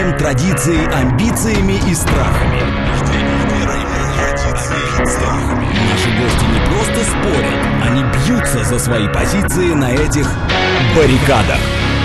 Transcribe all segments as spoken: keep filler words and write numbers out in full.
верой, традицией, амбициями и страхами. Наши гости не просто спорят, они бьются за свои позиции на этих баррикадах.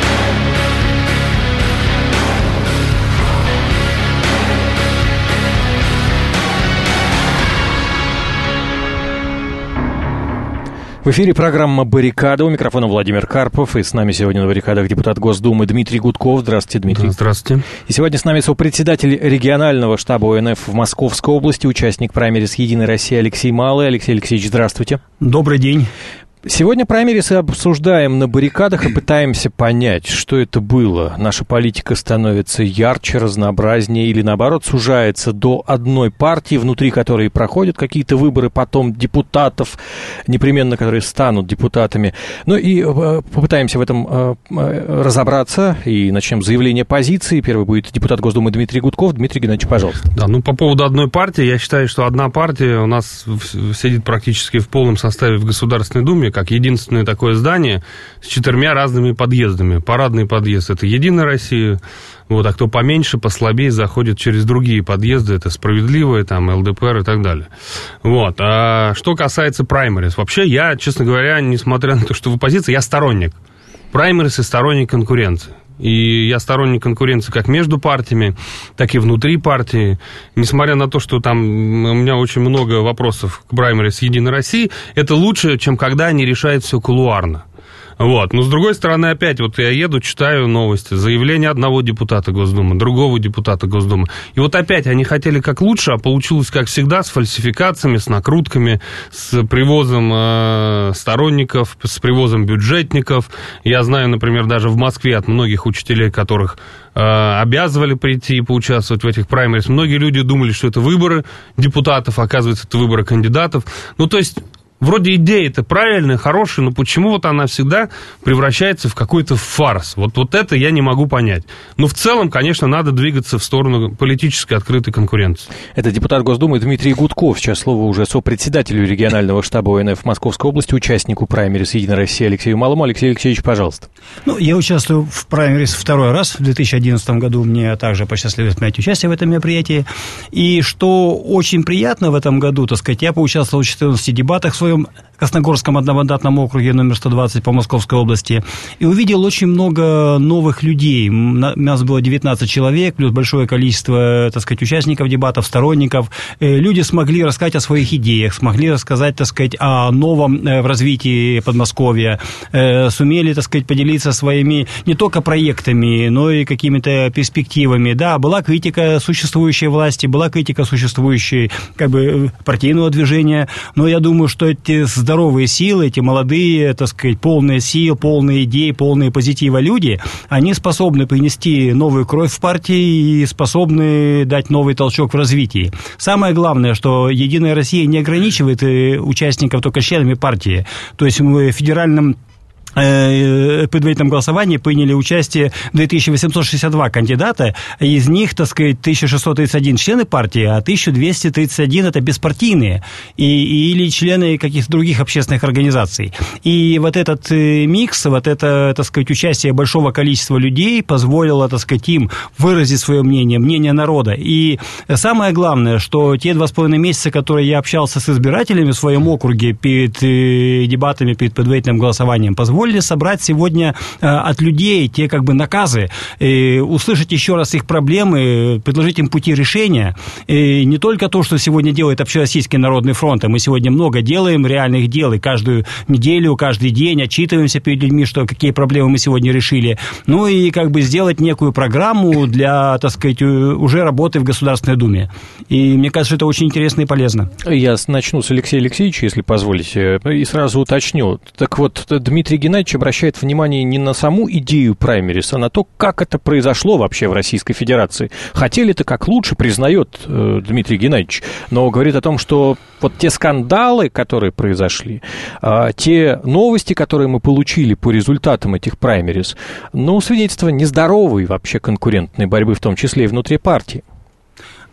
В эфире программа «Баррикада». У микрофона Владимир Карпов. И с нами сегодня на баррикадах депутат Госдумы Дмитрий Гудков. Здравствуйте, Дмитрий. Здравствуйте. И сегодня с нами сопредседатель регионального штаба О Н Ф в Московской области, участник праймерис «Единой России» Алексей Малый. Алексей Алексеевич, здравствуйте. Добрый день. Сегодня праймерисы обсуждаем на баррикадах и пытаемся понять, что это было. Наша политика становится ярче, разнообразнее или, наоборот, сужается до одной партии, внутри которой проходят какие-то выборы, потом депутатов, непременно, которые станут депутатами. Ну и попытаемся в этом разобраться и начнем с заявления позиции. Первый будет депутат Госдумы Дмитрий Гудков. Дмитрий Геннадьевич, пожалуйста. Да, ну по поводу одной партии, я считаю, что одна партия у нас сидит практически в полном составе в Государственной Думе, как единственное такое здание с четырьмя разными подъездами. Парадный подъезд – это «Единая Россия», вот, а кто поменьше, послабее, заходит через другие подъезды, это «Справедливая», там, Л Д П Р и так далее. Вот. А что касается праймерис, вообще я, честно говоря, несмотря на то, что в оппозиции, я сторонник праймерис и сторонник конкуренции. И я сторонник конкуренции как между партиями, так и внутри партии. Несмотря на то, что там у меня очень много вопросов к праймерис «Единой России», это лучше, чем когда они решают все кулуарно. Вот. Но, с другой стороны, опять, вот я еду, читаю новости, заявление одного депутата Госдумы, другого депутата Госдумы. И вот опять они хотели как лучше, а получилось, как всегда, с фальсификациями, с накрутками, с привозом э, сторонников, с привозом бюджетников. Я знаю, например, даже в Москве от многих учителей, которых э, обязывали прийти и поучаствовать в этих праймерис, многие люди думали, что это выборы депутатов, оказывается, это выборы кандидатов. Ну, то есть... Вроде идея-то правильная, хорошая, но почему вот она всегда превращается в какой-то фарс? Вот, вот это я не могу понять. Но в целом, конечно, надо двигаться в сторону политической открытой конкуренции. Это депутат Госдумы Дмитрий Гудков. Сейчас слово уже сопредседателю регионального штаба О Н Ф в Московской области, участнику праймерис «Единой России» Алексею Малому. Алексей Алексеевич, пожалуйста. Ну, я участвую в праймерис второй раз. В две тысячи одиннадцатом году мне также посчастливилось принять участие в этом мероприятии. И что очень приятно в этом году, так сказать, я поучаствовал в четырнадцати дебатах в своем Красногорском одномандатном округе номер сто двадцать по Московской области, и увидел очень много новых людей. У нас было девятнадцать человек, плюс большое количество, так сказать, участников дебатов, сторонников. Люди смогли рассказать о своих идеях, смогли рассказать, так сказать, о новом в развитии Подмосковья, сумели, так сказать, поделиться своими не только проектами, но и какими-то перспективами. Да, была критика существующей власти, была критика существующей, как бы, партийного движения, но я думаю, что эти здоровые силы, эти молодые, так сказать, полные сил, полные идей, полные позитива люди, они способны принести новую кровь в партии и способны дать новый толчок в развитии. Самое главное, что «Единая Россия» не ограничивает участников только членами партии. То есть мы в федеральном предварительном голосовании приняли участие две тысячи восемьсот шестьдесят два кандидата, из них, так сказать, тысяча шестьсот тридцать один члены партии, а тысяча двести тридцать один это беспартийные и, или члены каких-то других общественных организаций. И вот этот микс, вот это, так сказать, участие большого количества людей позволило, так сказать, им выразить свое мнение, мнение народа. И самое главное, что те два с половиной месяца, которые я общался с избирателями в своем округе перед дебатами, перед предварительным голосованием, позволили собрать сегодня э, от людей те как бы наказы, э, услышать еще раз их проблемы, предложить им пути решения. И не только то, что сегодня делает Общероссийский народный фронт, а мы сегодня много делаем реальных дел, и каждую неделю, каждый день отчитываемся перед людьми, что какие проблемы мы сегодня решили. Ну и как бы сделать некую программу для, так сказать, уже работы в Государственной Думе. И мне кажется, это очень интересно и полезно. Я начну с Алексея Алексеевича, если позволите, и сразу уточню. Так вот, Дмитрий Геннадьевич обращает внимание не на саму идею праймерис, а на то, как это произошло вообще в Российской Федерации. Хотели-то как лучше, признает э, Дмитрий Геннадьевич, но говорит о том, что вот те скандалы, которые произошли, э, те новости, которые мы получили по результатам этих праймерис, ну, свидетельство нездоровой вообще конкурентной борьбы, в том числе и внутри партии.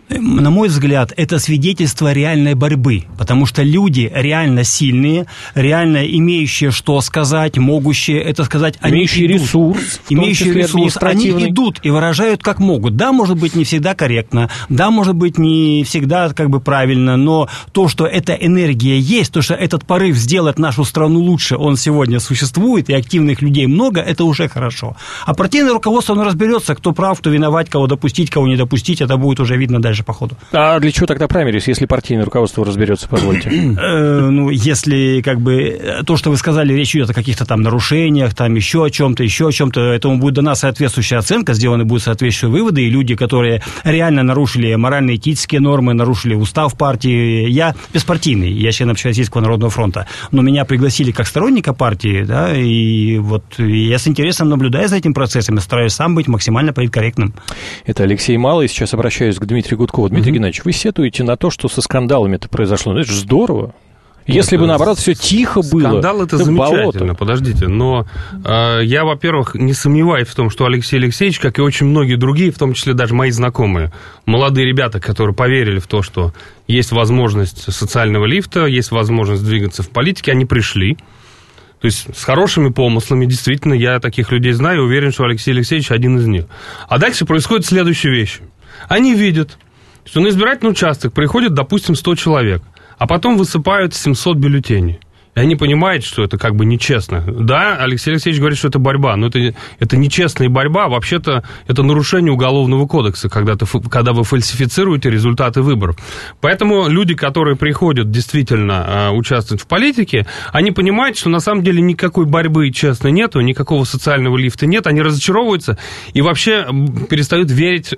на мой взгляд, это свидетельство реальной борьбы, потому что люди реально сильные, реально имеющие что сказать, могущие это сказать, имеющие они идут, ресурс, имеющие ресурс, они идут и выражают как могут. Да, может быть, не всегда корректно, да, может быть, не всегда как бы правильно, но то, что эта энергия есть, то, что этот порыв сделать нашу страну лучше, он сегодня существует, и активных людей много, это уже хорошо. А партийное руководство, оно разберется, кто прав, кто виноват, кого допустить, кого не допустить, это будет уже видно дальше по ходу. А для чего тогда праймерис, если партийное руководство разберется, позвольте? Ну, если, как бы, то, что вы сказали, речь идет о каких-то там нарушениях, там еще о чем-то, еще о чем-то, этому будет дана соответствующая оценка, сделаны будут соответствующие выводы, и люди, которые реально нарушили морально-этические нормы, нарушили устав партии, я беспартийный, я член Общероссийского народного фронта, но меня пригласили как сторонника партии, да, и вот я с интересом наблюдаю за этим процессом и стараюсь сам быть максимально политкорректным. Это Алексей Малый, сейчас обращаюсь к Дмитрию Гудкову. Дмитрий Геннадьевич, вы сетуете на то, что со скандалами это произошло. Ну, это же здорово. Если это, бы, наоборот, все тихо было. Скандал – это, это замечательно, болото. Подождите. Но э, я, во-первых, не сомневаюсь в том, что Алексей Алексеевич, как и очень многие другие, в том числе даже мои знакомые, молодые ребята, которые поверили в то, что есть возможность социального лифта, есть возможность двигаться в политике, они пришли. То есть с хорошими помыслами, действительно, я таких людей знаю и уверен, что Алексей Алексеевич один из них. А дальше происходит следующая вещь. Они видят, что на избирательный участок приходит, допустим, сто человек, а потом высыпают семьсот бюллетеней. И они понимают, что это как бы нечестно. Да, Алексей Алексеевич говорит, что это борьба, но это, это нечестная борьба. Вообще-то это нарушение Уголовного кодекса, когда, ты, когда вы фальсифицируете результаты выборов. Поэтому люди, которые приходят действительно участвовать в политике, они понимают, что на самом деле никакой борьбы честной нету, никакого социального лифта нет, они разочаровываются и вообще перестают верить э,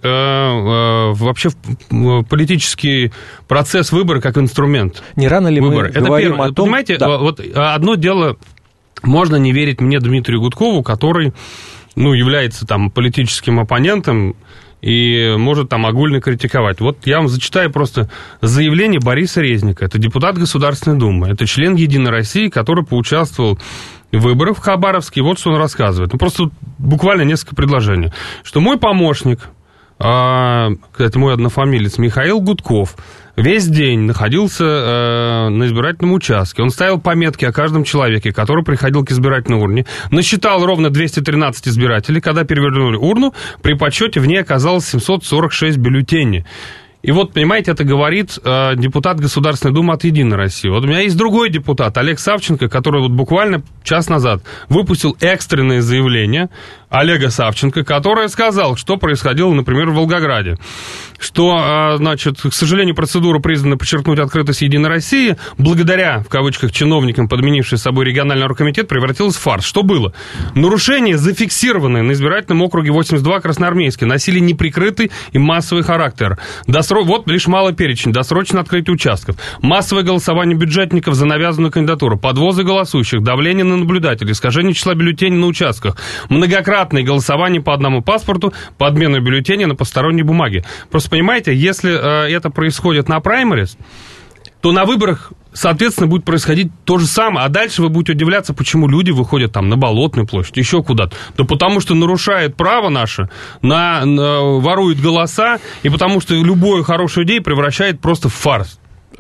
э, вообще в политический процесс выбора как инструмент. Не рано ли выбора. мы это говорим первое. о том... Понимаете, да. вот одно дело, можно не верить мне, Дмитрию Гудкову, который, ну, является там политическим оппонентом и может там огульно критиковать. Вот я вам зачитаю просто заявление Бориса Резника. Это депутат Государственной Думы, это член Единой России, который поучаствовал в выборах в Хабаровске. И вот что он рассказывает. Ну, просто буквально несколько предложений. Что мой помощник, а, это мой однофамилец Михаил Гудков, весь день находился э, на избирательном участке. Он ставил пометки о каждом человеке, который приходил к избирательной урне. Насчитал ровно двести тринадцать избирателей. Когда перевернули урну, при подсчете в ней оказалось семьсот сорок шесть бюллетеней. И вот, понимаете, это говорит э, депутат Государственной Думы от «Единой России». Вот у меня есть другой депутат, Олег Савченко, который вот буквально час назад выпустил экстренное заявление Олега Савченко, который сказал, что происходило, например, в Волгограде. Что, э, значит, к сожалению, процедура признана подчеркнуть открытость «Единой России», благодаря, в кавычках, чиновникам, подменившей собой региональный оргкомитет, превратилась в фарс. Что было? Нарушения, зафиксированные на избирательном округе восемьдесят два Красноармейский, носили неприкрытый и массовый характер. Досро... Вот лишь малый перечень. Досрочное открытие участков, массовое голосование бюджетников за навязанную кандидатуру, подвозы голосующих, давление на наблюдателей, искажение числа бюллетеней на участках, многократное голосование по одному паспорту, подмена бюллетеней на посторонней бумаге. Просто понимаете, если э, это происходит на праймерис, то на выборах, соответственно, будет происходить то же самое. А дальше вы будете удивляться, почему люди выходят там на Болотную площадь, еще куда-то. Да потому что нарушает право наше, на, на, ворует голоса, и потому что любую хорошую идею превращает просто в фарс.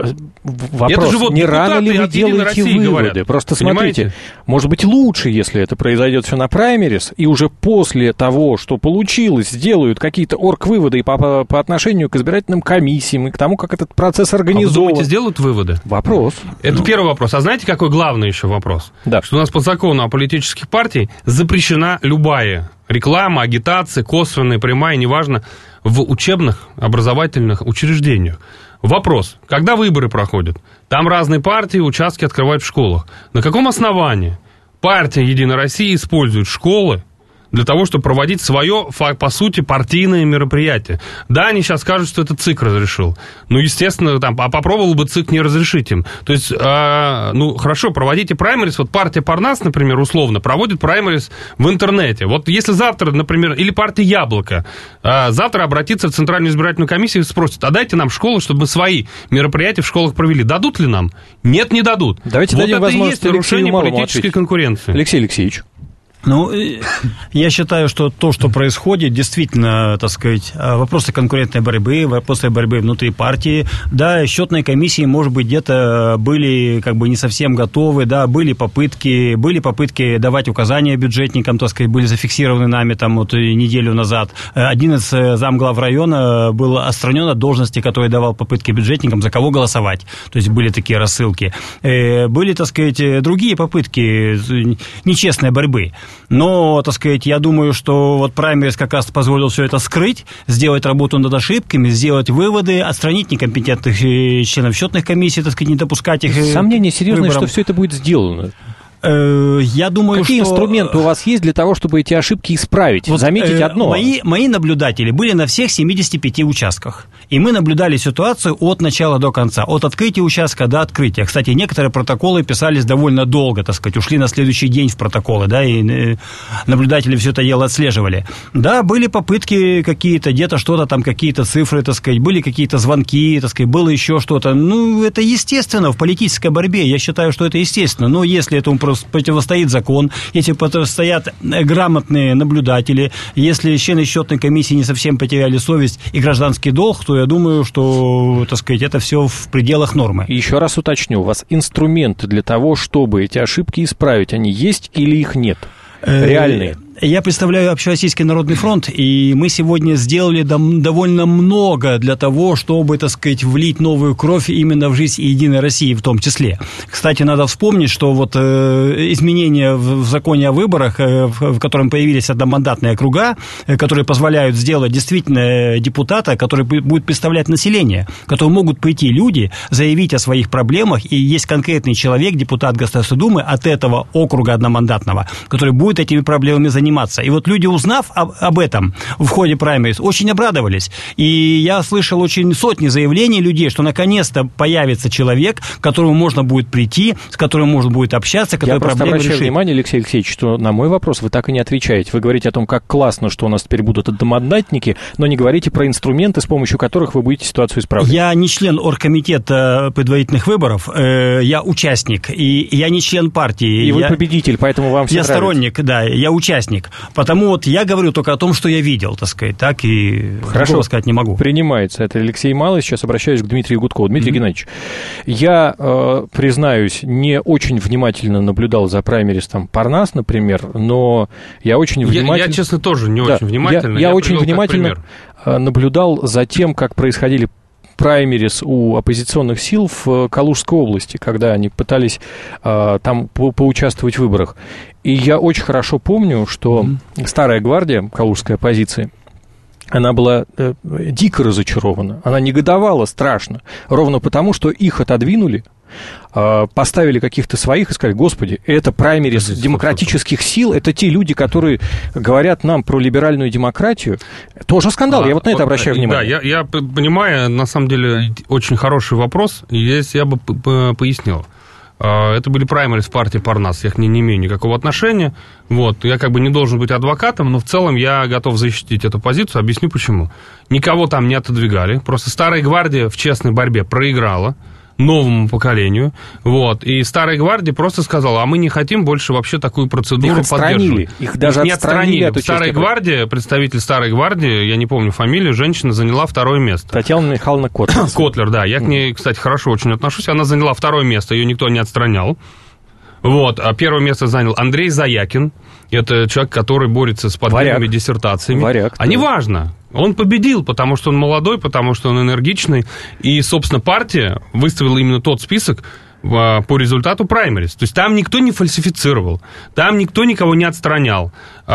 Вопрос, это же вот не рано ли вы делаете выводы? Говорят. Просто понимаете? Смотрите, может быть, лучше, если это произойдет все на праймерис, и уже после того, что получилось, сделают какие-то орг-выводы и по, по отношению к избирательным комиссиям, и к тому, как этот процесс организован. А вы думаете, сделают выводы? Вопрос. Это ну. первый вопрос. А знаете, какой главный еще вопрос? Да. Что у нас по закону о политических партиях запрещена любая реклама, агитация, косвенная, прямая, неважно, в учебных, образовательных учреждениях. Вопрос. Когда выборы проходят? Там разные партии, участки открывают в школах. На каком основании партия «Единая Россия» использует школы для того, чтобы проводить свое, по сути, партийное мероприятие? Да, они сейчас скажут, что это ЦИК разрешил. Ну, естественно, там, а попробовал бы ЦИК не разрешить им. То есть, э, ну, хорошо, проводите праймерис. Вот партия Парнас, например, условно, проводит праймерис в интернете. Вот если завтра, например, или партия Яблоко, э, завтра обратится в Центральную избирательную комиссию и спросит, а дайте нам школу, чтобы мы свои мероприятия в школах провели. Дадут ли нам? Нет, не дадут. Давайте вот дадим это и возможность есть нарушение политической ответить. конкуренции. Алексей Алексеевич. Ну, я считаю, что то, что происходит, действительно, так сказать, вопросы конкурентной борьбы, вопросы борьбы внутри партии, да, счетные комиссии, может быть, где-то были как бы не совсем готовы, да, были попытки, были попытки давать указания бюджетникам, так сказать, были зафиксированы нами там вот неделю назад. Один из замглав района был отстранен от должности, который давал попытки бюджетникам, за кого голосовать. То есть были такие рассылки. Были, так сказать, другие попытки нечестной борьбы. Но, так сказать, я думаю, что вот праймерис как раз позволил все это скрыть, сделать работу над ошибками, сделать выводы, отстранить некомпетентных членов счетных комиссий, так сказать, не допускать их. Сомнения серьезные, что все это будет сделано. Я думаю, Какие что... инструменты у вас есть для того, чтобы эти ошибки исправить? Вот, заметить э, одно. Мои, мои наблюдатели были на всех семидесяти пяти участках. И мы наблюдали ситуацию от начала до конца. От открытия участка до открытия. Кстати, некоторые протоколы писались довольно долго, так сказать. Ушли на следующий день в протоколы, да, и э, наблюдатели все это дело отслеживали. Да, были попытки какие-то, где-то что-то там, какие-то цифры, так сказать. Были какие-то звонки, так сказать. Было еще что-то. Ну, это естественно в политической борьбе. Я считаю, что это естественно. Но если этому противостоит закон, если противостоят грамотные наблюдатели, если члены счетной комиссии не совсем потеряли совесть и гражданский долг, то я думаю, что, так сказать, это все в пределах нормы. Еще раз уточню, у вас инструменты для того, чтобы эти ошибки исправить, они есть или их нет? Реальные? Я представляю Общероссийский народный фронт, и мы сегодня сделали довольно много для того, чтобы, так сказать, влить новую кровь именно в жизнь Единой России в том числе. Кстати, надо вспомнить, что вот э, изменения в, в законе о выборах, э, в, в котором появились одномандатные округа, э, которые позволяют сделать действительно депутата, который будет представлять население, которые могут прийти люди, заявить о своих проблемах, и есть конкретный человек, депутат Государственной Думы от этого округа одномандатного, который будет этими проблемами заниматься. И вот люди, узнав об, об этом в ходе праймерис, очень обрадовались. И я слышал очень сотни заявлений людей, что наконец-то появится человек, к которому можно будет прийти, с которым можно будет общаться, который я проблемы решит. Я просто обращаю внимание, Алексей Алексеевич, что на мой вопрос вы так и не отвечаете. Вы говорите о том, как классно, что у нас теперь будут одномандатники, но не говорите про инструменты, с помощью которых вы будете ситуацию исправлять. Я не член оргкомитета предварительных выборов, я участник, и я не член партии. И вы я, победитель, поэтому вам все я нравится. Сторонник, да, я участник. Потому вот я говорю только о том, что я видел, так сказать, так и хорошо сказать не могу. Принимается. Это Алексей Малый. Сейчас обращаюсь к Дмитрию Гудкову. Дмитрий mm-hmm. Геннадьевич, я, э, признаюсь, не очень внимательно наблюдал за праймерис там Парнас, например, но я очень внимательно... Я, я честно, тоже не да, очень внимательно. Я, я, я очень привел внимательно наблюдал за тем, как происходили праймерис у оппозиционных сил в Калужской области, когда они пытались э, там по- поучаствовать в выборах. И я очень хорошо помню, что mm-hmm. старая гвардия калужской оппозиции, она была э, дико разочарована, она негодовала страшно, ровно потому, что их отодвинули, э, поставили каких-то своих и сказали: господи, это праймерис Здесь демократических сил, это те люди, которые говорят нам про либеральную демократию. Тоже скандал, а, я вот на это обращаю внимание. Да, я, я понимаю, на самом деле, очень хороший вопрос, и здесь я бы пояснил. Это были праймерис в партии Парнас, я к ней не имею никакого отношения. Вот. Я как бы не должен быть адвокатом, но в целом я готов защитить эту позицию, объясню почему. Никого там не отодвигали, просто старая гвардия в честной борьбе проиграла новому поколению, вот, и старая гвардия просто сказала: а мы не хотим больше вообще такую процедуру их поддерживать. Их даже не отстранили. отстранили. Старая гвардия, представитель старой гвардии, я не помню фамилию, женщина заняла второе место. Татьяна Михайловна Котлер. Котлер, да, я к ней, кстати, хорошо очень отношусь, она заняла второе место, ее никто не отстранял. Вот, а первое место занял Андрей Заякин. Это человек, который борется с подборными диссертациями. Варяг, а да. неважно. Он победил, потому что он молодой, потому что он энергичный. И, собственно, партия выставила именно тот список по результату праймерис. То есть там никто не фальсифицировал, там никто никого не отстранял.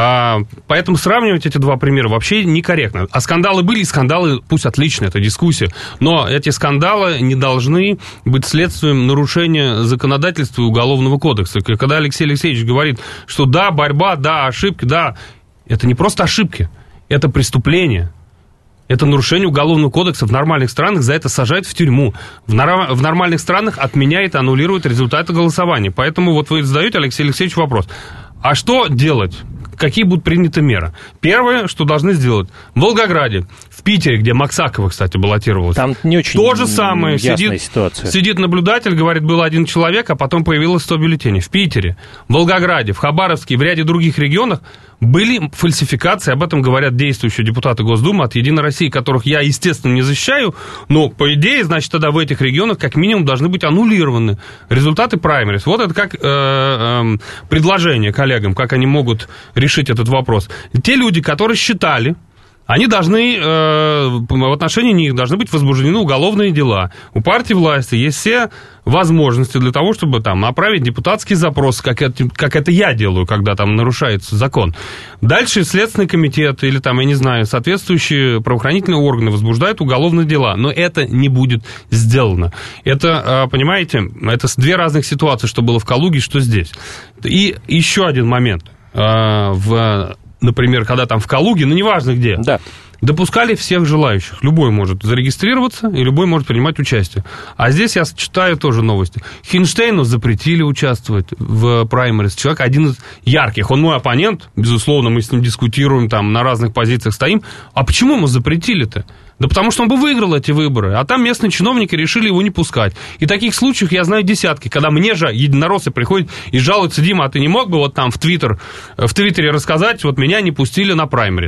Поэтому сравнивать эти два примера вообще некорректно. А скандалы были, и скандалы, пусть отлично, это дискуссия, но эти скандалы не должны быть следствием нарушения законодательства и Уголовного кодекса. Когда Алексей Алексеевич говорит, что да, борьба, да, ошибки, да, это не просто ошибки, это преступление. Это нарушение Уголовного кодекса. В нормальных странах за это сажают в тюрьму. В, нор- в нормальных странах отменяет, аннулирует результаты голосования. Поэтому вот вы задаете, Алексей Алексеевич, вопрос. А что делать? какие будут приняты меры. Первое, что должны сделать в Волгограде, в Питере, где Максакова, кстати, баллотировалась. Там не очень то же самое. Сидит, ситуация. Сидит наблюдатель, говорит, был один человек, а потом появилось сто бюллетеней. В Питере, в Волгограде, в Хабаровске, в ряде других регионах были фальсификации, об этом говорят действующие депутаты Госдумы от «Единой России», которых я, естественно, не защищаю, но, по идее, значит, тогда в этих регионах как минимум должны быть аннулированы результаты праймерис. Вот это как э, э, предложение коллегам, как они могут решить этот вопрос. Те люди, которые считали, они должны, э, в отношении них должны быть возбуждены уголовные дела. У партии власти есть все возможности для того, чтобы там направить депутатский запрос, как это, как это я делаю, когда там нарушается закон. Дальше Следственный комитет или там, я не знаю, соответствующие правоохранительные органы возбуждают уголовные дела. Но это не будет сделано. Это, понимаете, это две разных ситуации, что было в Калуге, что здесь. И еще один момент. В... Например, когда там в Калуге, ну, неважно где, да. допускали всех желающих. Любой может зарегистрироваться, и любой может принимать участие. А здесь я читаю тоже новости. Хинштейну запретили участвовать в праймерис. Человек один из ярких. Он мой оппонент, безусловно, мы с ним дискутируем, там, на разных позициях стоим. А почему ему запретили-то? Да потому что он бы выиграл эти выборы, а там местные чиновники решили его не пускать. И таких случаев я знаю десятки, когда мне же единороссы приходят и жалуются: Дима, а ты не мог бы вот там в Твиттер, в Твиттере рассказать, вот меня не пустили на праймерис?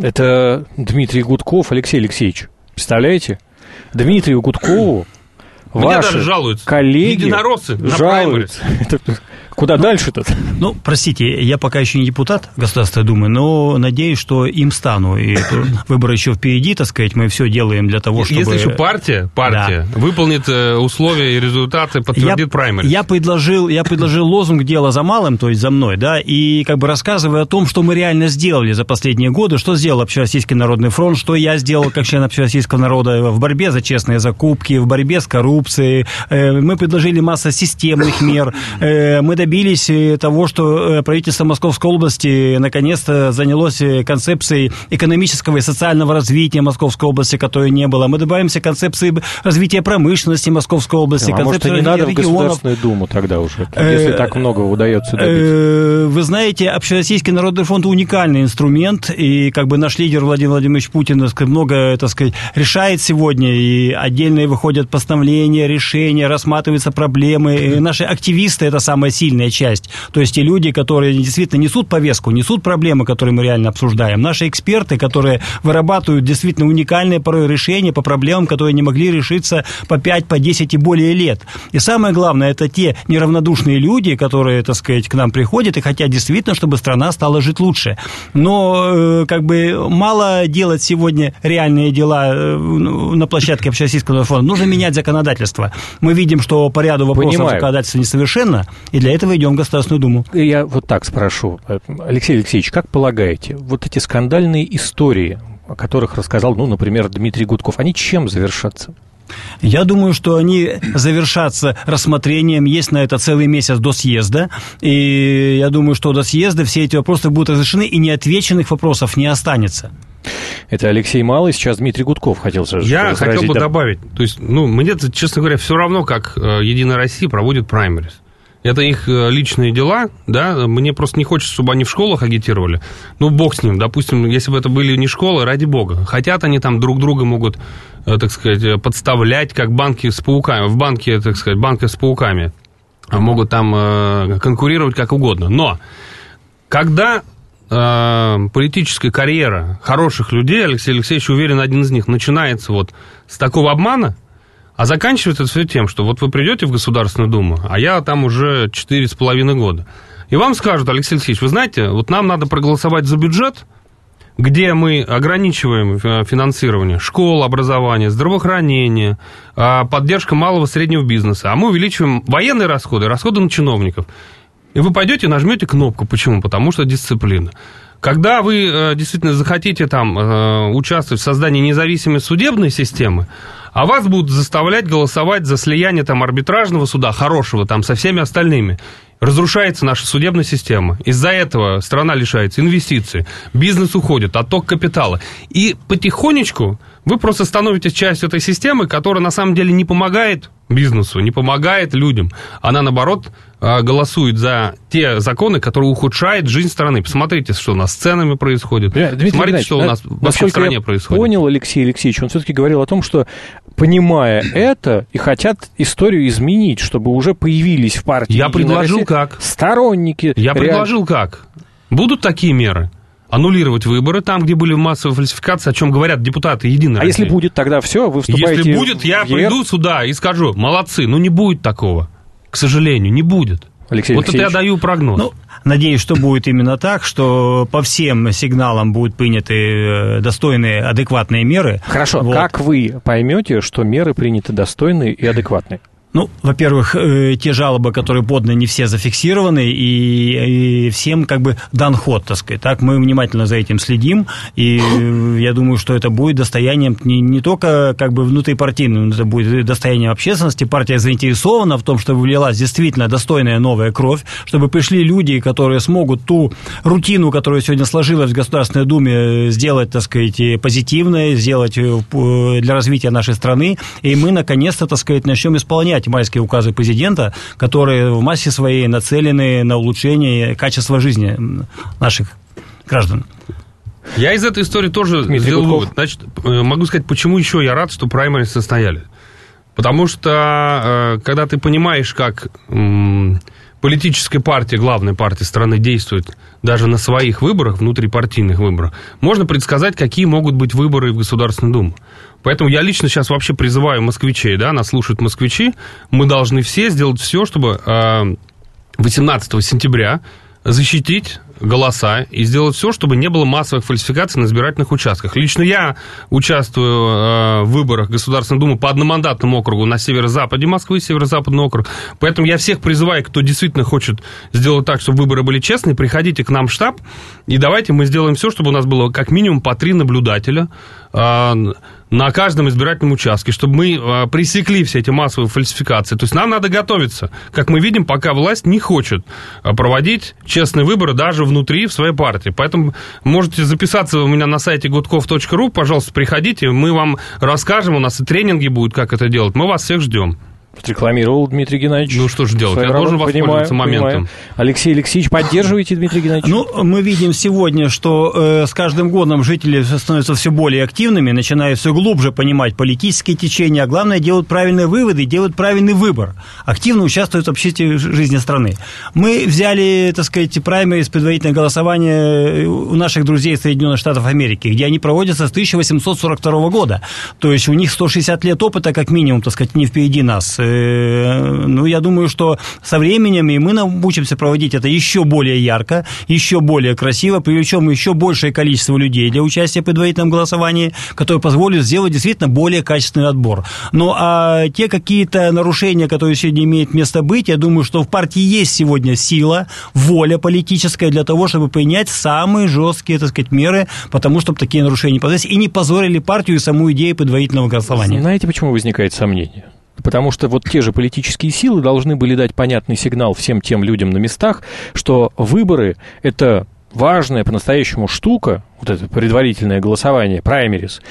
Это Дмитрий Гудков, Алексей Алексеевич. Представляете? Дмитрию Гудкову ваши даже жалуются. Коллеги единороссы на жалуются. Куда дальше-то? Ну, простите, я пока еще не депутат Государственной Думы, но надеюсь, что им стану. И выборы еще впереди, так сказать, мы все делаем для того, чтобы... Если еще партия, партия да. выполнит условия и результаты, подтвердит праймерис. Я предложил, я предложил лозунг «Дело за малым», то есть за мной, да, и как бы рассказывая о том, что мы реально сделали за последние годы, что сделал Общероссийский народный фронт, что я сделал как член Общероссийского народа в борьбе за честные закупки, в борьбе с коррупцией. Мы предложили массу системных мер, мы добились добились того, что правительство Московской области наконец-то занялось концепцией экономического и социального развития Московской области, которой не было. Мы добавимся концепции развития промышленности Московской области. А может, и не надо в Государственную Думу тогда уже, если так много удается добиться? Вы знаете, Общероссийский народный фронт уникальный инструмент, и как бы наш лидер Владимир Владимирович Путин, так сказать, много, так сказать, решает сегодня, и отдельные выходят постановления, решения, рассматриваются проблемы. И наши активисты – это самая сильная часть. То есть те люди, которые действительно несут повестку, несут проблемы, которые мы реально обсуждаем. Наши эксперты, которые вырабатывают действительно уникальные порой решения по проблемам, которые не могли решиться по пять, по десять и более лет. И самое главное, это те неравнодушные люди, которые, так сказать, к нам приходят и хотят действительно, чтобы страна стала жить лучше. Но как бы мало делать сегодня реальные дела на площадке Общероссийского фонда. Нужно менять законодательство. Мы видим, что по ряду вопросов Понимаю. законодательство несовершенно, и для этого идем в Государственную Думу. Я вот так спрошу. Алексей Алексеевич, как полагаете, вот эти скандальные истории, о которых рассказал, ну, например, Дмитрий Гудков, они чем завершатся? Я думаю, что они завершатся рассмотрением. Есть на это целый месяц до съезда. И я думаю, что до съезда все эти вопросы будут разрешены, и неотвеченных вопросов не останется. Это Алексей Малый, сейчас Дмитрий Гудков хотел сказать. Я хотел бы да. добавить. То есть, ну, мне, честно говоря, все равно, как Единая Россия проводит праймерис. Это их личные дела, да, мне просто не хочется, чтобы они в школах агитировали. Ну, бог с ним, допустим, если бы это были не школы, ради бога. Хотят они там друг друга могут, так сказать, подставлять, как банки с пауками, в банке, так сказать, банки с пауками. Могут там конкурировать как угодно. Но, когда политическая карьера хороших людей, Алексей Алексеевич, уверен, один из них, начинается вот с такого обмана, а заканчивается это все тем, что вот вы придете в Государственную Думу, а я там уже четыре с половиной года. И вам скажут: Алексей Алексеевич, вы знаете, вот нам надо проголосовать за бюджет, где мы ограничиваем финансирование школ, образования, здравоохранения, поддержка малого и среднего бизнеса, а мы увеличиваем военные расходы, расходы на чиновников. И вы пойдете и нажмете кнопку. Почему? Потому что дисциплина. Когда вы э, действительно захотите там э, участвовать в создании независимой судебной системы, а вас будут заставлять голосовать за слияние там арбитражного суда, хорошего, там, со всеми остальными, разрушается наша судебная система. Из-за этого страна лишается инвестиций, бизнес уходит, отток капитала. И потихонечку вы просто становитесь частью этой системы, которая на самом деле не помогает бизнесу, не помогает людям. Она, наоборот, голосует за те законы, которые ухудшают жизнь страны. Посмотрите, что у нас с ценами происходит. Дмитрий Смотрите, что у нас вообще в стране я происходит. Понял, Алексей Алексеевич, он все-таки говорил о том, что, понимая это, и хотят историю изменить, чтобы уже появились в партии... Я предложил как? Сторонники... Я реаль... предложил как? Будут такие меры? Аннулировать выборы там, где были массовые фальсификации, о чем говорят депутаты Единой А России. Если будет, тогда все, вы вступаете... Если будет, я приду сюда и скажу, молодцы, ну не будет такого. К сожалению, не будет. Алексей вот Алексеевич. Это я даю прогноз. Ну, надеюсь, что будет именно так, что по всем сигналам будут приняты достойные, адекватные меры. Хорошо, вот. Как вы поймете, что меры приняты достойные и адекватные? Ну, во-первых, э, те жалобы, которые поданы, не все зафиксированы, и, и всем как бы дан ход, так сказать. Так, мы внимательно за этим следим, и э, я думаю, что это будет достоянием не, не только как бы внутрипартийным, это будет достоянием общественности. Партия заинтересована в том, чтобы влилась действительно достойная новая кровь, чтобы пришли люди, которые смогут ту рутину, которая сегодня сложилась в Государственной Думе, сделать, так сказать, позитивной, сделать для развития нашей страны, и мы, наконец-то, так сказать, начнем исполнять майские указы президента, которые в массе своей нацелены на улучшение качества жизни наших граждан. Я из этой истории тоже Дмитрий сделал Гудков. вывод. Значит, могу сказать, почему еще я рад, что праймериз состоялись. Потому что, когда ты понимаешь, как политическая партия, главная партия страны действует даже на своих выборах, внутрипартийных выборах, можно предсказать, какие могут быть выборы в Государственную Думу. Поэтому я лично сейчас вообще призываю москвичей, да, нас слушают москвичи, мы должны все сделать все, чтобы восемнадцатого сентября защитить голоса и сделать все, чтобы не было массовых фальсификаций на избирательных участках. Лично я участвую э, в выборах Государственной Думы по одномандатному округу на северо-западе Москвы, северо-западный округ. Поэтому я всех призываю, кто действительно хочет сделать так, чтобы выборы были честные, приходите к нам в штаб, и давайте мы сделаем все, чтобы у нас было как минимум по три наблюдателя э, на каждом избирательном участке, чтобы мы э, пресекли все эти массовые фальсификации. То есть нам надо готовиться. Как мы видим, пока власть не хочет проводить честные выборы даже внутри, в своей партии. Поэтому можете записаться у меня на сайте гудков точка ру, пожалуйста, приходите, мы вам расскажем, у нас и тренинги будут, как это делать. Мы вас всех ждем. Рекламировал Дмитрий Геннадьевич. Ну, что же делать? Я должен воспользоваться моментом. Понимаю. Алексей Алексеевич, поддерживаете Дмитрия Геннадьевича? Ну, мы видим сегодня, что э, с каждым годом жители становятся все более активными, начинают все глубже понимать политические течения, а главное, делают правильные выводы, делают правильный выбор. Активно участвуют в общественной жизни страны. Мы взяли, так сказать, праймериз, предварительное голосование у наших друзей из Соединенных Штатов Америки, где они проводятся с тысяча восемьсот сорок второго года. То есть у них сто шестьдесят лет опыта, как минимум, так сказать, не впереди нас. Ну, я думаю, что со временем и мы научимся проводить это еще более ярко, еще более красиво, привлечем еще большее количество людей для участия в предварительном голосовании, которое позволит сделать действительно более качественный отбор. Ну, а те какие-то нарушения, которые сегодня имеют место быть, я думаю, что в партии есть сегодня сила, воля политическая для того, чтобы принять самые жесткие, так сказать, меры, потому чтобы такие нарушения не появились и не позорили партию и саму идею предварительного голосования. Знаете, почему возникает сомнение? Потому что вот те же политические силы должны были дать понятный сигнал всем тем людям на местах, что выборы – это важная по-настоящему штука, вот это предварительное голосование, праймериз,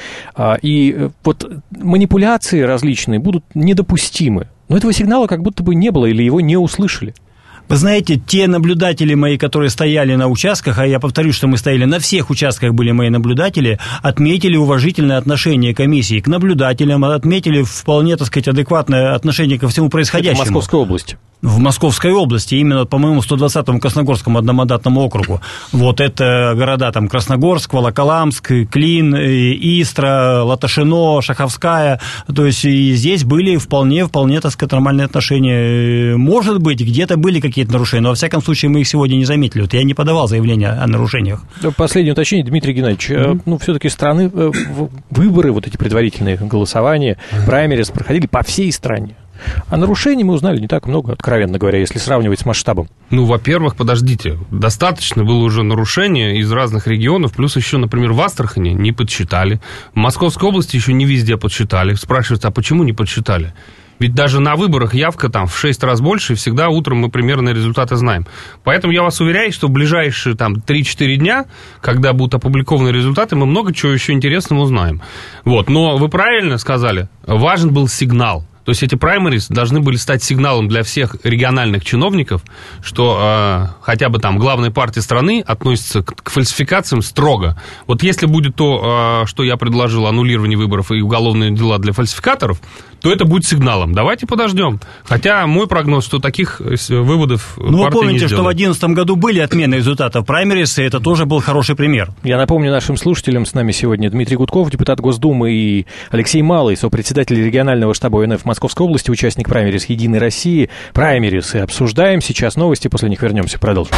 и вот манипуляции различные будут недопустимы. Но этого сигнала как будто бы не было или его не услышали. Вы знаете, те наблюдатели мои, которые стояли на участках, а я повторю, что мы стояли на всех участках, были мои наблюдатели, отметили уважительное отношение комиссии к наблюдателям, отметили вполне, так сказать, адекватное отношение ко всему происходящему. Это в Московской области. В Московской области, именно, по-моему, сто двадцатому Красногорскому одномандатному округу. Вот это города там Красногорск, Волоколамск, Клин, Истра, Латашино, Шаховская. То есть и здесь были вполне, вполне, так сказать, нормальные отношения. Может быть, где-то были какие-то нарушения, но во всяком случае мы их сегодня не заметили. Вот я не подавал заявления о нарушениях. Последнее уточнение, Дмитрий Геннадьевич. Mm-hmm. Ну, все-таки страны, выборы, вот эти предварительные голосования, mm-hmm. праймериз проходили по всей стране. А нарушений мы узнали не так много, откровенно говоря, если сравнивать с масштабом. Ну, во-первых, подождите, достаточно было уже нарушений из разных регионов, плюс еще, например, в Астрахани не подсчитали, в Московской области еще не везде подсчитали. Спрашивается, а почему не подсчитали? Ведь даже на выборах явка там в шесть раз больше, и всегда утром мы примерно результаты знаем. Поэтому я вас уверяю, что в ближайшие там три-четыре дня, когда будут опубликованы результаты, мы много чего еще интересного узнаем. Вот. Но вы правильно сказали, важен был сигнал. То есть эти праймерис должны были стать сигналом для всех региональных чиновников, что э, хотя бы там главная партия страны относится к, к фальсификациям строго. Вот если будет то, э, что я предложил, аннулирование выборов и уголовные дела для фальсификаторов, то это будет сигналом. Давайте подождем. Хотя мой прогноз, что таких выводов ну, партия не сделает. Ну, вы помните, что в две тысячи одиннадцатом году были отмены результатов праймериса, и это тоже был хороший пример. Я напомню нашим слушателям, с нами сегодня Дмитрий Гудков, депутат Госдумы, и Алексей Малый, сопредседатель регионального штаба ОНФ Московской области, участник праймерис «Единой России». Праймерисы обсуждаем. Сейчас новости, после них вернемся, продолжим.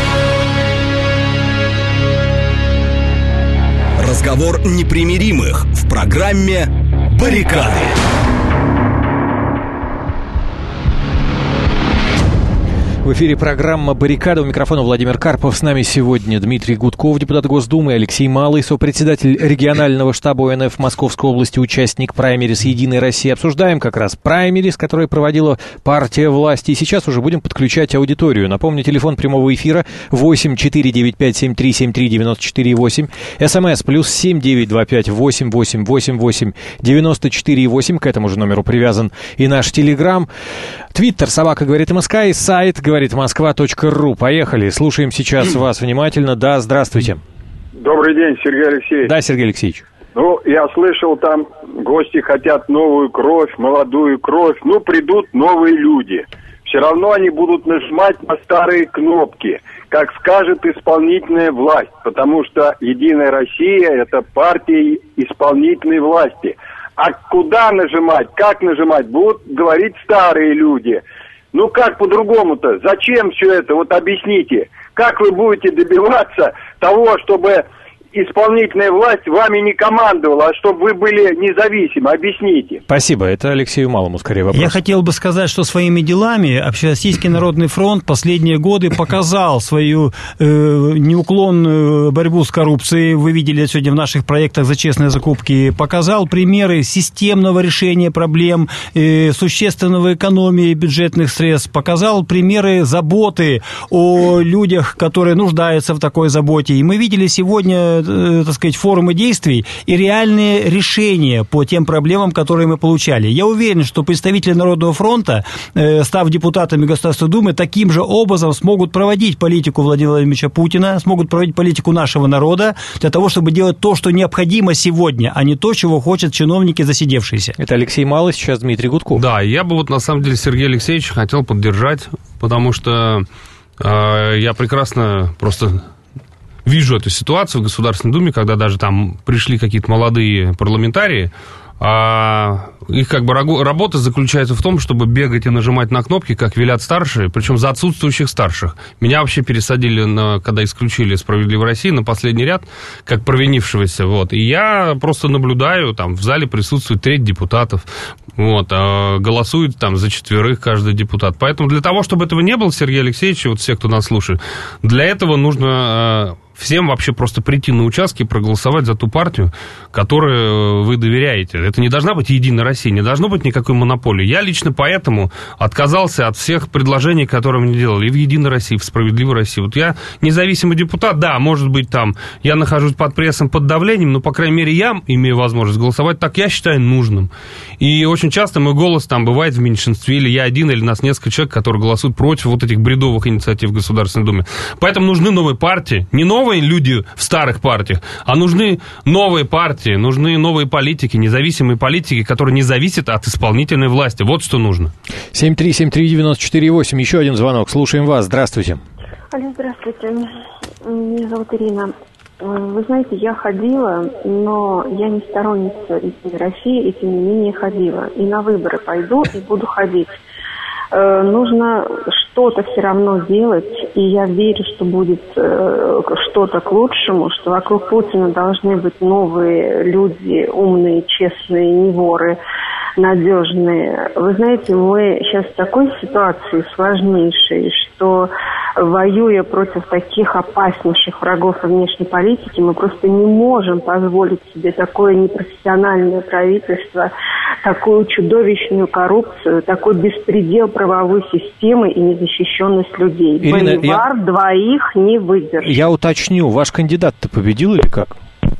Разговор непримиримых в программе «Баррикады». В эфире программа «Баррикада». У микрофона Владимир Карпов. С нами сегодня Дмитрий Гудков, депутат Госдумы, Алексей Малый, сопредседатель регионального штаба ОНФ Московской области, участник праймерис «Единой России». Обсуждаем как раз праймерис, который проводила партия власти. И сейчас уже будем подключать аудиторию. Напомню, телефон прямого эфира восемь четыре девять пять семь три семь три девять четыре восемь. СМС плюс семь девять два пять восемь восемь восемь восемь девяносто четыре восемь. К этому же номеру привязан и наш телеграм. Твиттер, собака говорит МСК, и сайт говорит москва точка ру. Поехали. Слушаем сейчас вас внимательно. Да, здравствуйте. Добрый день, Сергей Алексеевич. Да, Сергей Алексеевич. Ну, я слышал, там гости хотят новую кровь, молодую кровь. Ну, придут новые люди. Все равно они будут нажимать на старые кнопки, как скажет исполнительная власть. Потому что Единая Россия – это партия исполнительной власти. А куда нажимать, как нажимать, будут говорить старые люди. Ну как по-другому-то? Зачем все это? Вот объясните. Как вы будете добиваться того, чтобы исполнительная власть вами не командовала, а чтобы вы были независимы? Объясните. Спасибо. Это Алексею Малому скорее вопрос. Я хотел бы сказать, что своими делами Общероссийский народный фронт последние годы показал свою э, неуклонную борьбу с коррупцией. Вы видели сегодня в наших проектах за честные закупки. Показал примеры системного решения проблем, э, существенного экономии бюджетных средств. Показал примеры заботы о людях, которые нуждаются в такой заботе. И мы видели сегодня, так сказать, форумы действий и реальные решения по тем проблемам, которые мы получали. Я уверен, что представители Народного фронта, став депутатами Государственной Думы, таким же образом смогут проводить политику Владимира Владимировича Путина, смогут проводить политику нашего народа для того, чтобы делать то, что необходимо сегодня, а не то, чего хотят чиновники засидевшиеся. Это Алексей Малый, сейчас Дмитрий Гудков. Да, я бы вот на самом деле Сергея Алексеевича хотел поддержать, потому что э, я прекрасно просто вижу эту ситуацию в Государственной Думе, когда даже там пришли какие-то молодые парламентарии, а их как бы работа заключается в том, чтобы бегать и нажимать на кнопки, как велят старшие, причем за отсутствующих старших. Меня вообще пересадили, на, когда исключили «Справедливой России», на последний ряд, как провинившегося. Вот. И я просто наблюдаю, там в зале присутствует треть депутатов, вот, а голосует там за четверых каждый депутат. Поэтому для того, чтобы этого не было, Сергей Алексеевич, вот все, кто нас слушает, для этого нужно всем вообще просто прийти на участки и проголосовать за ту партию, которой вы доверяете. Это не должна быть Единая Россия, не должно быть никакой монополии. Я лично поэтому отказался от всех предложений, которые мне делали и в Единой России, и в Справедливой России. Вот я независимый депутат, да, может быть, там я нахожусь под прессом, под давлением, но, по крайней мере, я имею возможность голосовать так, я считаю, нужным. И очень часто мой голос там бывает в меньшинстве, или я один, или нас несколько человек, которые голосуют против вот этих бредовых инициатив в Государственной Думе. Поэтому нужны новые партии, не новые люди в старых партиях, а нужны новые партии, нужны новые политики, независимые политики, которые не зависят от исполнительной власти. Вот что нужно. семь три семь три девять четыре восемь. Еще один звонок. Слушаем вас. Здравствуйте. Алло, здравствуйте. Меня зовут Ирина. Вы знаете, я ходила, но я не сторонница Единой России, и тем не менее ходила. И на выборы пойду, и буду ходить. Э, нужно что-то все равно делать, и я верю, что будет э, что-то к лучшему, что вокруг Путина должны быть новые люди, умные, честные, не воры, надежные. Вы знаете, мы сейчас в такой ситуации сложнейшей, что, воюя против таких опаснейших врагов внешней политики, мы просто не можем позволить себе такое непрофессиональное правительство, такую чудовищную коррупцию, такой беспредел правовой системы и незащищенность людей. Ирина, Боливар я... двоих не выдержит. Я уточню, ваш кандидат-то победил или как?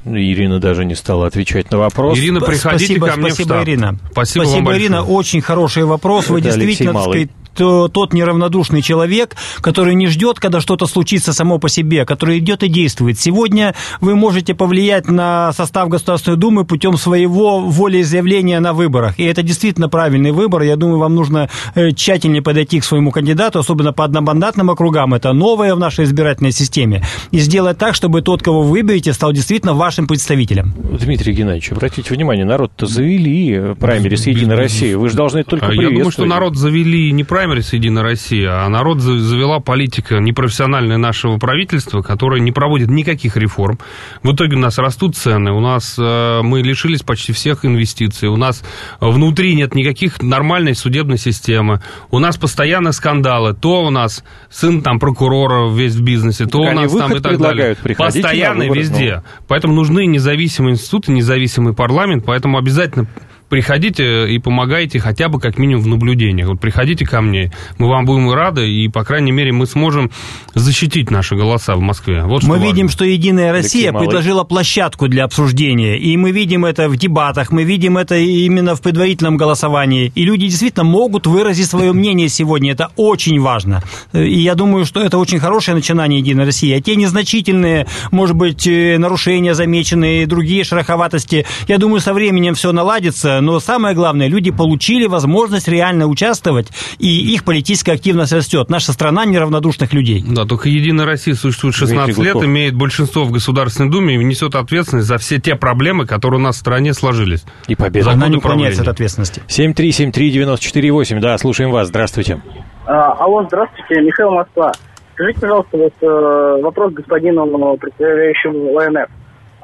Ирина даже не стала отвечать на вопрос. Ирина, приходите спасибо, ко мне спасибо, в штаб. Ирина. Спасибо, спасибо вам Ирина. большое. Очень хороший вопрос. Вы Это действительно, так сказать, тот неравнодушный человек, который не ждет, когда что-то случится само по себе, который идет и действует. Сегодня вы можете повлиять на состав Государственной Думы путем своего волеизъявления на выборах. И это действительно правильный выбор. Я думаю, вам нужно тщательнее подойти к своему кандидату, особенно по одномандатным округам. Это новое в нашей избирательной системе. И сделать так, чтобы тот, кого вы выберете, стал действительно вашим представителем. Дмитрий Геннадьевич, обратите внимание, народ-то завели праймерис «Единая Россия». Вы же должны это только приветствовать. Я думаю, что народ завели не праймерис «Единая Россия», а народ завела политика непрофессиональная нашего правительства, которая не проводит никаких реформ. В итоге у нас растут цены, у нас мы лишились почти всех инвестиций, у нас внутри нет никаких нормальной судебной системы, у нас постоянно скандалы, то у нас сын там прокурора весь в бизнесе, то так у нас там и так далее. Постоянно везде. Поэтому нужны независимые институты, независимый парламент, поэтому обязательно приходите и помогайте хотя бы как минимум в наблюдениях. Вот приходите ко мне, мы вам будем рады, и, по крайней мере, мы сможем защитить наши голоса в Москве. Вот мы важно. видим, что «Единая Россия» предложила площадку для обсуждения, и мы видим это в дебатах, мы видим это именно в предварительном голосовании, и люди действительно могут выразить свое мнение сегодня, это очень важно. И я думаю, что это очень хорошее начинание «Единой России», а те незначительные, может быть, нарушения замеченные, другие шероховатости, я думаю, со временем все наладится. Но самое главное, люди получили возможность реально участвовать, и их политическая активность растет. Наша страна неравнодушных людей. Да, только «Единая Россия» существует шестнадцать лет, имеет большинство в Государственной Думе и несет ответственность за все те проблемы, которые у нас в стране сложились. И победа. Она не уклоняется от ответственности. семь три семь три девять четыре восемь, да, слушаем вас, здравствуйте. А, алло, здравствуйте, Михаил, Москва. Скажите, пожалуйста, вот э, вопрос господину, представляющему О Н Ф.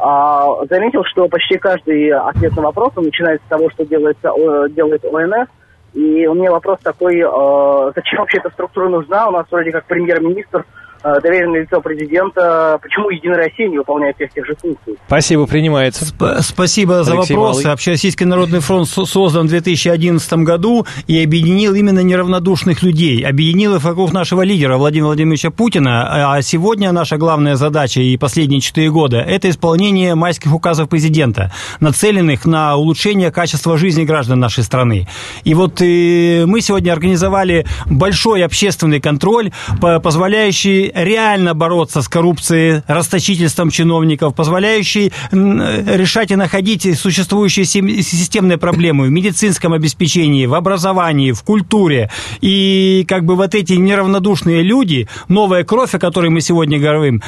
А, заметил, что почти каждый ответ на вопрос начинается с того, что делается, делает О Н Ф. И у меня вопрос такой, э, зачем вообще эта структура нужна? У нас вроде как премьер-министр, э, доверенное лицо президента. Почему «Единая Россия» не выполняет всех тех же функций? Спасибо, принимается. Сп- спасибо за Алексей вопрос. Малый. Общероссийский народный фронт создан в две тысячи одиннадцатом году и объединил именно неравнодушных людей. Объединил их вокруг нашего лидера Владимира Владимировича Путина. А сегодня наша главная задача и последние четыре года – это исполнение майских указов президента, нацеленных на улучшение качества жизни граждан нашей страны. И вот и мы сегодня организовали большой общественный контроль, позволяющий реально бороться с коррупцией, расточительством чиновников, позволяющий решать и находить существующие системные проблемы в медицинском обеспечении, в образовании, в культуре. И как бы вот эти неравнодушные люди, новая кровь, о которой мы сегодня говорим,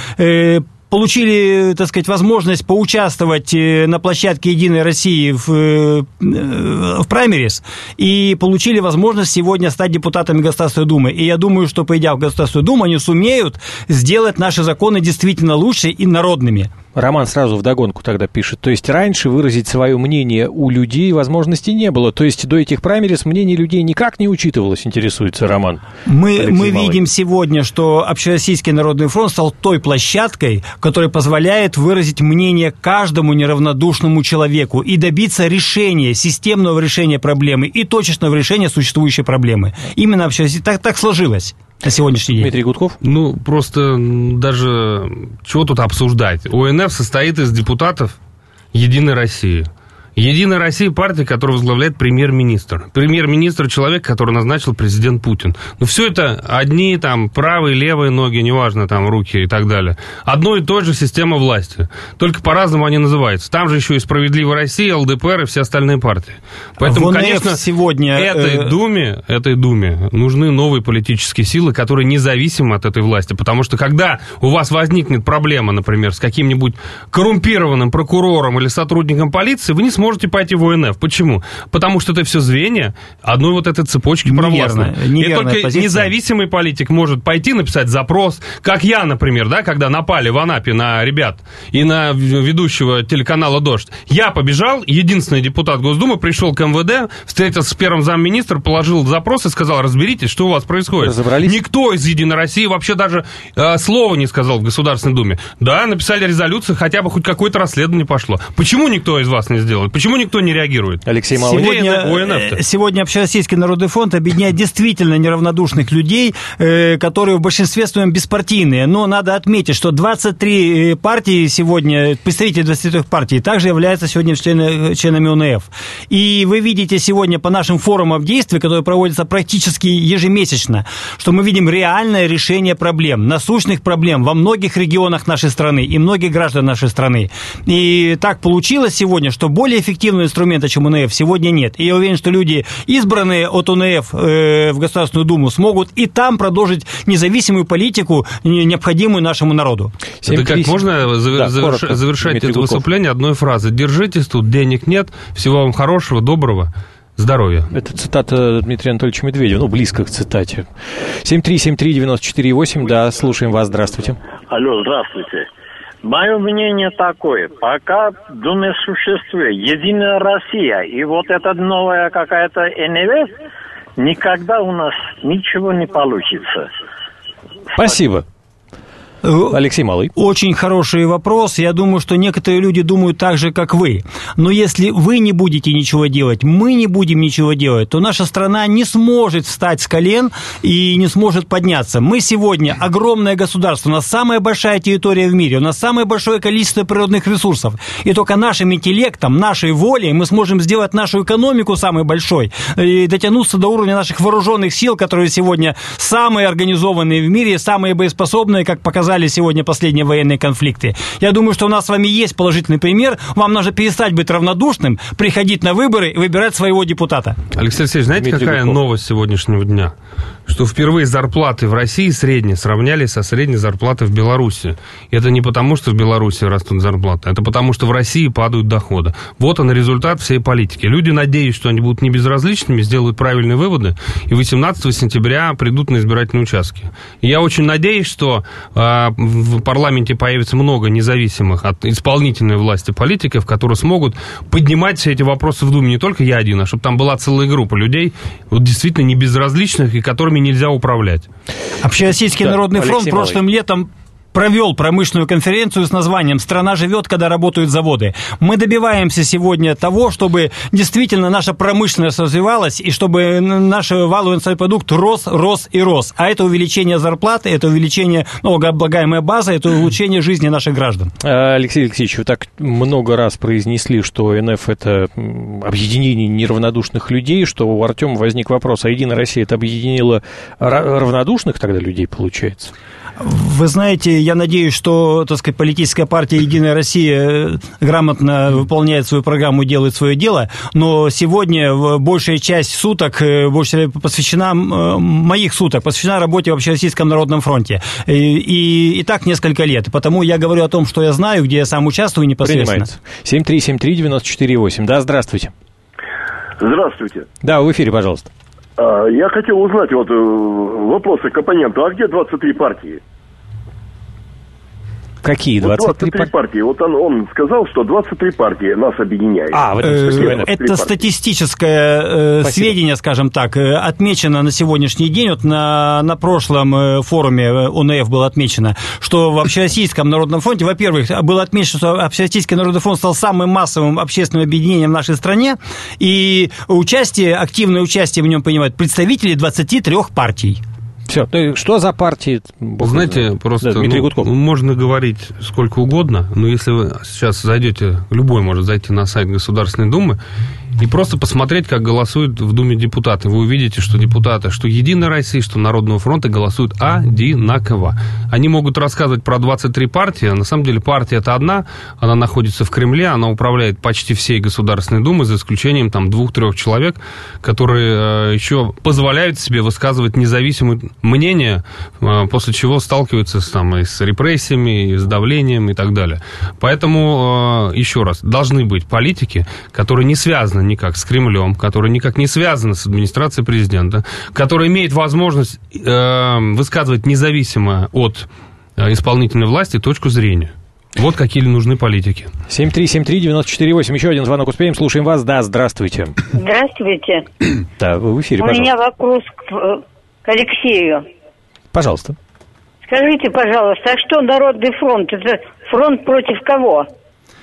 получили, так сказать, возможность поучаствовать на площадке «Единой России» в, в праймерис и получили возможность сегодня стать депутатами Государственной Думы. И я думаю, что, пойдя в Государственную Думу, они сумеют сделать наши законы действительно лучше и народными. Роман сразу вдогонку тогда пишет. То есть раньше выразить свое мнение у людей возможности не было. То есть до этих праймерис мнение людей никак не учитывалось, интересуется Роман. Мы, мы видим сегодня, что Общероссийский народный фронт стал той площадкой, которая позволяет выразить мнение каждому неравнодушному человеку и добиться решения, системного решения проблемы и точечного решения существующей проблемы. Именно так, так сложилось. На сегодняшний день. Дмитрий Гудков? Ну, просто даже чего тут обсуждать? О Н Ф состоит из депутатов «Единой России». «Единая Россия» – партия, которую возглавляет премьер-министр. Премьер-министр – человек, который назначил президент Путин. Но все это одни там правые, левые ноги, неважно, там руки и так далее. Одно и то же система власти. Только по-разному они называются. Там же еще и «Справедливая Россия», Л Д П Р и все остальные партии. Поэтому, конечно, сегодня этой Думе, этой Думе нужны новые политические силы, которые независимы от этой власти. Потому что когда у вас возникнет проблема, например, с каким-нибудь коррумпированным прокурором или сотрудником полиции, вы не сможете можете пойти в О Н Ф. Почему? Потому что это все звенья одной вот этой цепочки провластной. И только позиция. Независимый политик может пойти написать запрос, как я, например, да, когда напали в Анапе на ребят и на ведущего телеканала «Дождь». Я побежал, единственный депутат Госдумы, пришел к Эм Вэ Дэ, встретился с первым замминистра, положил запрос и сказал: разберитесь, что у вас происходит. Разобрались? Никто из «Единой России» вообще даже э, слова не сказал в Государственной Думе. Да, написали резолюцию, хотя бы хоть какое-то расследование пошло. Почему никто из вас не сделал? Почему никто не реагирует? Алексей Малый. Сегодня, сегодня Общероссийский народный фронт объединяет действительно неравнодушных людей, э, которые в большинстве своем беспартийные. Но надо отметить, что двадцать три партии сегодня, представители двадцати трёх партий, также являются сегодня членами, членами ОНФ. И вы видите сегодня по нашим форумам действий, которые проводятся практически ежемесячно, что мы видим реальное решение проблем, насущных проблем во многих регионах нашей страны и многих граждан нашей страны. И так получилось сегодня, что более эффективного инструмента, чем ОНФ, сегодня нет. И я уверен, что люди, избранные от ОНФ э, в Государственную Думу, смогут и там продолжить независимую политику, необходимую нашему народу. Это как можно завер... да, заверш... коротко, завершать Дмитрий это Гудков. Выступление одной фразой: держитесь тут, денег нет, всего вам хорошего, доброго, здоровья. Это цитата Дмитрия Анатольевича Медведева, ну, близко к цитате. семь три семь три девяносто четыре восемь, да, слушаем вас, здравствуйте. Алло, здравствуйте. Мое мнение такое: пока в Думе существует Единая Россия и вот эта новая какая-то эн эл эс, никогда у нас ничего не получится. Спасибо. Алексей Малый. Очень хороший вопрос. Я думаю, что некоторые люди думают так же, как вы. Но если вы не будете ничего делать, мы не будем ничего делать, то наша страна не сможет встать с колен и не сможет подняться. Мы сегодня огромное государство, у нас самая большая территория в мире, у нас самое большое количество природных ресурсов. И только нашим интеллектом, нашей волей мы сможем сделать нашу экономику самой большой и дотянуться до уровня наших вооруженных сил, которые сегодня самые организованные в мире, самые боеспособные, как показали сегодня последние военные конфликты. Я думаю, что у нас с вами есть положительный пример. Вам нужно перестать быть равнодушным, приходить на выборы и выбирать своего депутата. Алексей Алексеевич, знаете, Дмитрий какая Гудков. Новость сегодняшнего дня? Что впервые зарплаты в России средние сравнялись со средней зарплатой в Беларуси. И это не потому, что в Беларуси растут зарплаты, это потому, что в России падают доходы. Вот он результат всей политики. Люди, надеюсь, что они будут не безразличными, сделают правильные выводы, и восемнадцатого сентября придут на избирательные участки. И я очень надеюсь, что э, в парламенте появится много независимых от исполнительной власти политиков, которые смогут поднимать все эти вопросы в Думе. Не только я один, а чтобы там была целая группа людей, вот действительно не безразличных и которыми нельзя управлять. Общероссийский да, народный Алексей фронт Малый. Прошлым летом провел промышленную конференцию с названием «Страна живет, когда работают заводы». Мы добиваемся сегодня того, чтобы действительно наша промышленность развивалась и чтобы наш валовый национальный продукт рос, рос и рос. А это увеличение зарплаты, это увеличение налогооблагаемой базы, это улучшение жизни наших граждан. Алексей Алексеевич, вы так много раз произнесли, что эн эф – это объединение неравнодушных людей, что у Артема возник вопрос, а Единая Россия – это объединила равнодушных тогда людей, получается? Вы знаете, я надеюсь, что, так сказать, политическая партия «Единая Россия» грамотно выполняет свою программу и делает свое дело, но сегодня большая часть суток, больше посвящена, моих суток, посвящена работе в Общероссийском народном фронте. И, и, и так несколько лет. Потому я говорю о том, что я знаю, где я сам участвую непосредственно. семь три семь три девяносто четыре восемь. Да, здравствуйте. Здравствуйте. Да, в эфире, пожалуйста. Я хотел узнать, вот вопросы к оппоненту, а где двадцать три партии? Какие двадцать три, вот двадцать три партии? Вот он, он сказал, что двадцать три партии нас объединяют. А, вот это, это статистическое э, сведение, скажем так, отмечено на сегодняшний день. Вот на, на прошлом форуме ОНФ было отмечено, что в Общероссийском народном фронте, во-первых, было отмечено, что Общероссийский народный фронт стал самым массовым общественным объединением в нашей стране, и участие, активное участие в нем принимают представители двадцати трёх партий. Все, что за партии? Бог Знаете, знает. Просто да, Дмитрий ну, Гудков. Можно говорить сколько угодно, но если вы сейчас зайдете, любой может зайти на сайт Государственной Думы и просто посмотреть, как голосуют в Думе депутаты. Вы увидите, что депутаты, что Единой России, что Народного фронта голосуют одинаково. Они могут рассказывать про двадцать три партии, а на самом деле партия это одна, она находится в Кремле, она управляет почти всей Государственной Думой, за исключением там двух-трех человек, которые э, еще позволяют себе высказывать независимое мнение, э, после чего сталкиваются с, там, и с репрессиями, и с давлением и так далее. Поэтому, э, еще раз, должны быть политики, которые не связаны никак с Кремлем, которые никак не связаны с администрацией президента, которые имеют возможность э, высказывать независимо от э, исполнительной власти точку зрения. Вот какие нужны политики. семь три семь три девяносто четыре восемь. Еще один звонок успеем. Слушаем вас. Да, здравствуйте. Здравствуйте. Да, вы в эфире, У пожалуйста. меня вопрос к, к Алексею. Пожалуйста. Скажите, пожалуйста, а что Народный фронт? Это фронт против кого?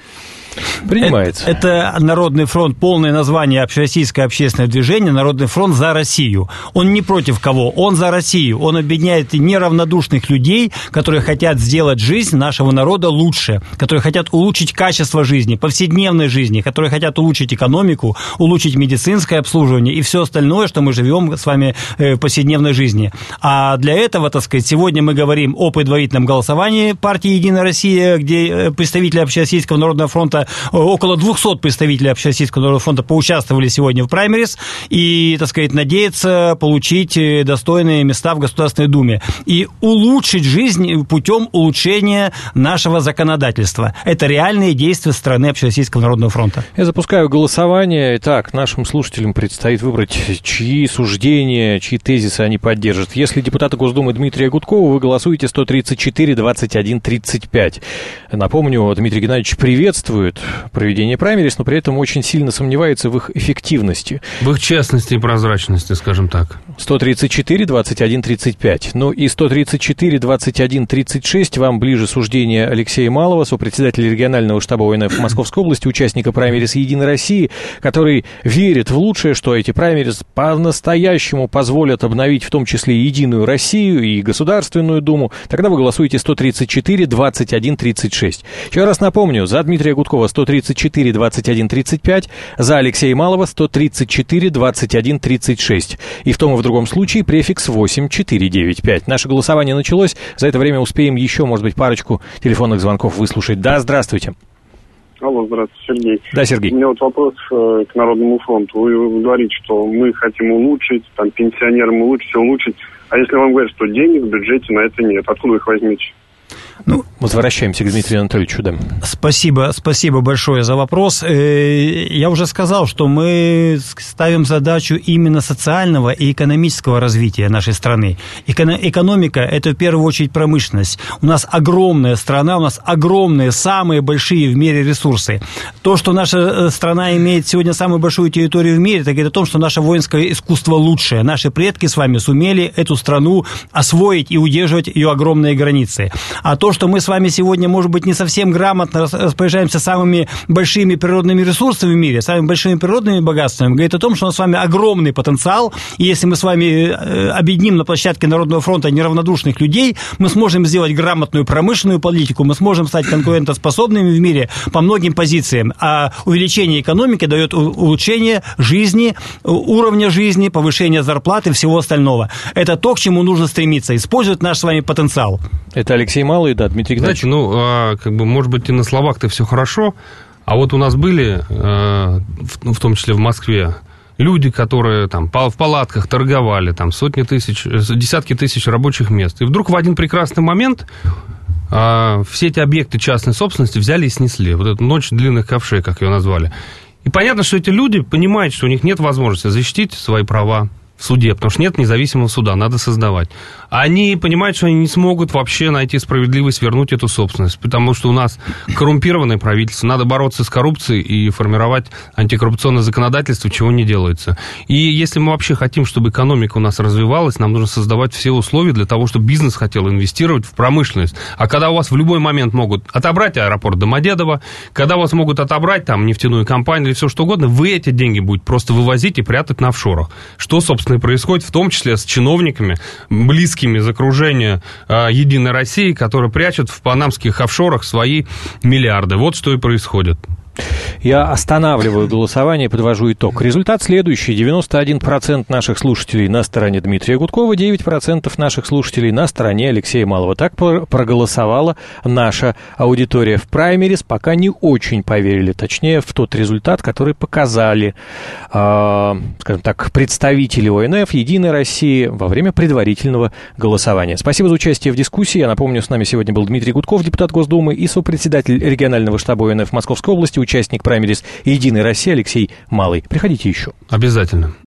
Принимается. Это, это Народный фронт, полное название общероссийское общественное движение, Народный фронт за Россию. Он не против кого, он за Россию. Он объединяет неравнодушных людей, которые хотят сделать жизнь нашего народа лучше, которые хотят улучшить качество жизни, повседневной жизни, которые хотят улучшить экономику, улучшить медицинское обслуживание и все остальное, что мы живем с вами в повседневной жизни. А для этого, так сказать, сегодня мы говорим о предварительном голосовании партии «Единая Россия», где представители Общероссийского народного фронта, около двухсот представителей Общероссийского народного фронта поучаствовали сегодня в праймерис и, так сказать, надеются получить достойные места в Государственной Думе и улучшить жизнь путем улучшения нашего законодательства. Это реальные действия стороны Общероссийского народного фронта. Я запускаю голосование. Итак, нашим слушателям предстоит выбрать, чьи суждения, чьи тезисы они поддержат. Если депутата Госдумы Дмитрия Гудкова, вы голосуете сто тридцать четыре двадцать один тридцать пять. Напомню, Дмитрий Геннадьевич приветствует проведение праймерис, но при этом очень сильно сомневается в их эффективности. В их честности и прозрачности, скажем так. сто тридцать четыре двадцать один тридцать пять. Ну и сто тридцать четыре двадцать один тридцать шесть вам ближе суждение Алексея Малого, сопредседателя регионального штаба ОНФ Московской области, участника праймерис «Единой России», который верит в лучшее, что эти праймерис по-настоящему позволят обновить в том числе и «Единую Россию», и Государственную Думу. Тогда вы голосуете сто тридцать четыре двадцать один тридцать шесть. Еще раз напомню, за Дмитрия Гудкова сто тридцать четыре двадцать один тридцать пять, за Алексея Малого сто тридцать четыре двадцать один тридцать шесть. И в том и в другом случае префикс восемь четыре девять пять. Наше голосование началось. За это время успеем еще, может быть, парочку телефонных звонков выслушать. Да, здравствуйте. Алло, здравствуйте, Сергей. Да, Сергей. У меня вот вопрос э, к Народному фронту. Вы, вы говорите, что мы хотим улучшить, там, пенсионерам улучшить, улучшить. А если вам говорят, что денег в бюджете на это нет, откуда вы их возьмете? Ну, возвращаемся к Дмитрию Анатольевичу, да. Спасибо, спасибо большое за вопрос. Я уже сказал, что мы ставим задачу именно социального и экономического развития нашей страны. Экономика – это в первую очередь промышленность. У нас огромная страна, у нас огромные, самые большие в мире ресурсы. То, что наша страна имеет сегодня самую большую территорию в мире, это говорит о том, что наше воинское искусство лучшее. Наши предки с вами сумели эту страну освоить и удерживать ее огромные границы. А то, что мы с вами сегодня, может быть, не совсем грамотно распоряжаемся самыми большими природными ресурсами в мире, самыми большими природными богатствами, говорит о том, что у нас с вами огромный потенциал, и если мы с вами объединим на площадке Народного фронта неравнодушных людей, мы сможем сделать грамотную промышленную политику, мы сможем стать конкурентоспособными в мире по многим позициям, а увеличение экономики дает улучшение жизни, уровня жизни, повышение зарплаты и всего остального. Это то, к чему нужно стремиться, использовать наш с вами потенциал. Это Алексей Малый, да, Дмитрий Геннадьевич. Знаете, ну, а, как бы, может быть, и на словах-то все хорошо, а вот у нас были, а, в, в том числе в Москве, люди, которые там в палатках торговали, там сотни тысяч, десятки тысяч рабочих мест. И вдруг в один прекрасный момент а, все эти объекты частной собственности взяли и снесли. Вот эту ночь длинных ковшей, как ее назвали. И понятно, что эти люди понимают, что у них нет возможности защитить свои права в суде, потому что нет независимого суда, надо создавать. Они понимают, что они не смогут вообще найти справедливость, вернуть эту собственность, потому что у нас коррумпированное правительство, надо бороться с коррупцией и формировать антикоррупционное законодательство, чего не делается. И если мы вообще хотим, чтобы экономика у нас развивалась, нам нужно создавать все условия для того, чтобы бизнес хотел инвестировать в промышленность. А когда у вас в любой момент могут отобрать аэропорт Домодедово, когда у вас могут отобрать там нефтяную компанию или все что угодно, вы эти деньги будете просто вывозить и прятать на офшорах. Что, собственно, и происходит, в том числе с чиновниками, близкими из окружения э, Единой России, которые прячут в панамских офшорах свои миллиарды. Вот что и происходит. Я останавливаю голосование и подвожу итог. Результат следующий. девяносто один процент наших слушателей на стороне Дмитрия Гудкова, девять процентов наших слушателей на стороне Алексея Малого. Так проголосовала наша аудитория в праймерис. Пока не очень поверили, точнее, в тот результат, который показали, э, скажем так, представители ОНФ, Единой России во время предварительного голосования. Спасибо за участие в дискуссии. Я напомню, с нами сегодня был Дмитрий Гудков, депутат Госдумы, и сопредседатель регионального штаба ОНФ Московской области, участник праймерис «Единой России» Алексей Малый. Приходите еще. Обязательно.